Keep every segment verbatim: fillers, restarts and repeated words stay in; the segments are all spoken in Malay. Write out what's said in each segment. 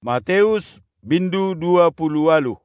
Matius bindu dua puluh walu.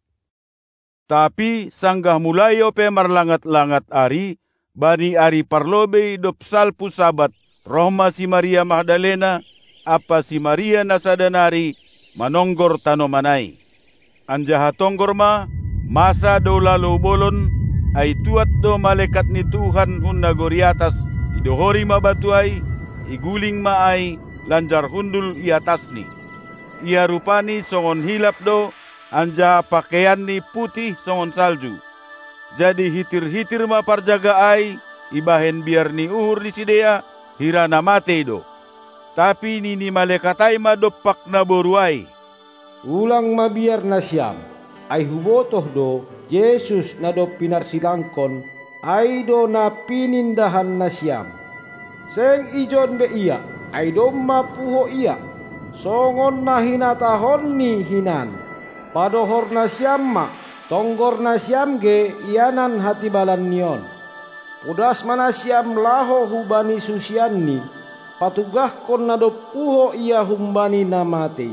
Tapi sanggah mulai ope marlangat-langat ari, bani ari parlobe dop salpu sabat, rohma si Maria Magdalena, apa si Maria nasadanari, manonggor tano manai. Anjaha tonggor ma, masa do lalu bolon, ay tuat do malaikat ni Tuhan hun nagori atas, idohori ma batuai, iguling ma ay, lanjar hundul i atas ni. Ia rupani songon hilap do, anja pakaian ni putih songon salju. Jadi hitir-hitir ma parjaga ai, ibahen biar ni uhur ni sidea, hirana mate do. Tapi nini malekatai ma dopak na boruai. Ulang ma biar na siam, ay hubotoh do, Jesus na do pinarsilangkon, ay do na pinindahan na siam. Seng ijon be iya, ay do mapuho iya, songon na hinatahon ni hinan. Padohor na siam ma, tonggor na siam ge ianan hati balan nion. Pudas mana siam laho hubani susian ni, patugah kon na do puho iya humbani na mati.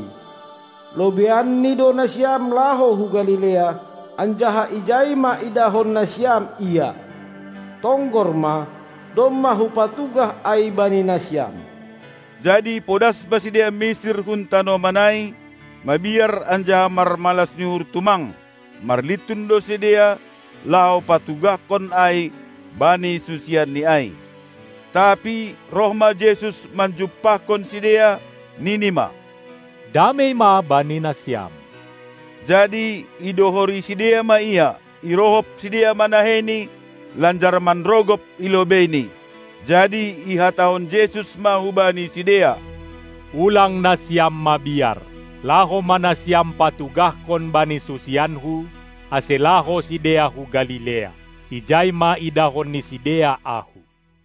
Lobean ni do na siam laho hu Galilea, anjaha ijai ma idahon na siam iya. Tonggor ma, domma hu patugah ai bani na siam. Jadi podas basidia Mesir hun tano manai, mabiar anja marmalas nyur tumang, marlitun do sedia, lao patugah kon ai, bani susian ni ai. Tapi rohma Jesus manjupah kon sedia, ninima. Damai ma bani na siam. Jadi idohori sedia ma iya, irohop sedia manaheni, lanjar manrogop ilobeni. Jadi ihatahon Jesus ma hubani sedia. Ulang na siam mabiar. Laho mana siam patugah kon bani susianhu, aselaho sidea hu Galilea. Ijai ma idahon ni sidea ahu.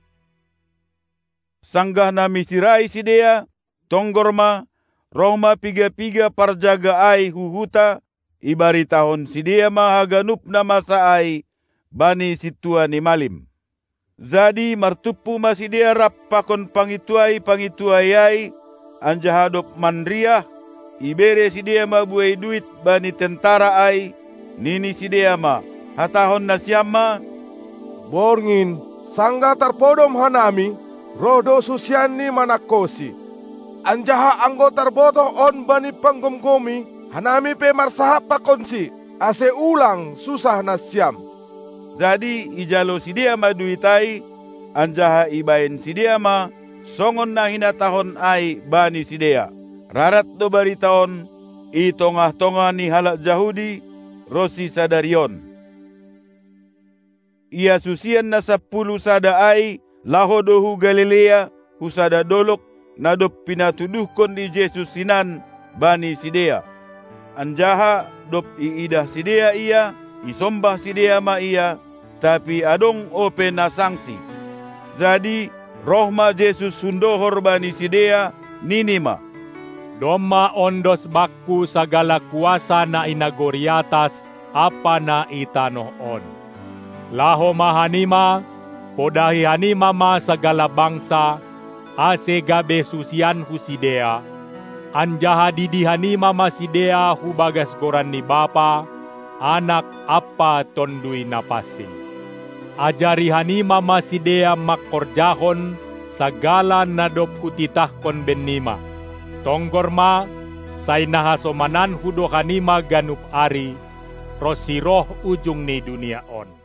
Sanggah na misirai sidea, tonggor ma, rohma piga-piga parjaga ai huhuta, ibaritahon sidea ma haganup na masa ai, bani situa ni malim. Jadi martupu ma sidea rap pakon pangituai pangituai ai, anjahadop manriah, ibere sidea ma buai duit bani tentara ai, nini sidea ma, hatahon na siamma. Borngin, sangga tarpodom hanami, rodo susiani manakosi. Anjaha anggota boto on bani panggomgomi, hanami pe marsahap pakonsi, ase ulang susah na siam. Jadi ijalo sidea ma duitai, anjaha ibain sidea ma, songon na hinatahon ai bani sidea. Rarat do baritaon, i tongah-tongah ni halak Jahudi, rosi sadarion. Ia susian na sepuluh sada ai, laho dohu Galilea, husada dolok, nadop pinatuduhkon di Jesus sinan, bani sidea. Anjaha dop iidah sidea ia, isombah sidea ma ia, tapi adong ope na sangsi. Jadi rohma Jesus sundohor bani sidea, ninima. Domma ondos bakku sagala kuasa na inagori atas, apa na itanoh on. Laho mahanima, podahi hanima ma sagala bangsa, ase gabe susian husidea, anjaha didi hanima ma sidea hubagas goran ni bapa, anak apa tondui napasi. Ajari hanima ma sidea makorjahon, sagala nadop hutitah kon benima. Tonggor ma, say nahasomanan hudo hanima ganup ari, rosiroh ujung ni dunia on.